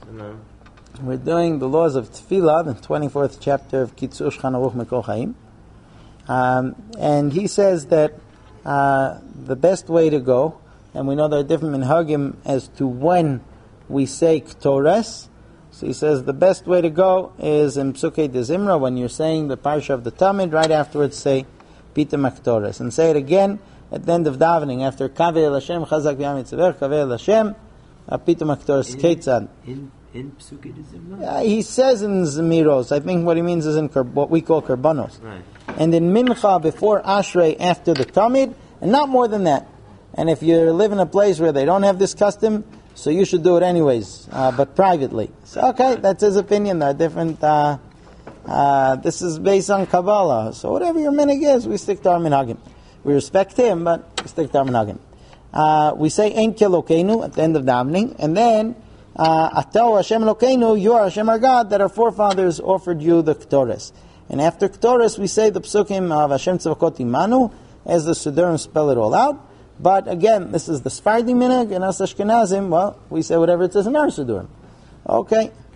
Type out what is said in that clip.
No. We're doing the laws of Tefillah, the 24th chapter of Kitzur Shulchan Aruch Mikol Chaim. And he says that the best way to go, and we know there are different minhagim as to when we say Ktores. So he says the best way to go is in Psukei de Zimra, when you're saying the parsha of the Tamid, right afterwards say Pitam HaKtores. And say it again at the end of davening, after Kaveh El Hashem, Chazak V'yam Yitzavech, Kaveh El Hashem, Pitam HaKtores, Ketzad. In Psukei de Zimra? He says in Zemiros, I think what he means is in what we call Karbanos. Right. And in Mincha before Ashrei after the Tamid, and not more than that. And if you live in a place where they don't have this custom, so you should do it anyways, but privately. So okay, that's his opinion. There are different, this is based on Kabbalah. So whatever your minhag is, we stick to our minhagim. We respect him, but we stick to our minhagim. We say Ein Kelokeinu at the end of davening, and then Atau Hashem Elokeinu, you are Hashem our God, that our forefathers offered you the Ktores. And after Ktores, we say the Psukim of Hashem Tzavakot Imanu, as the Siddurim spell it all out. But again, this is the Sephardi minhag, and us Ashkenazim, well, we say whatever it says in our Siddurim. Okay.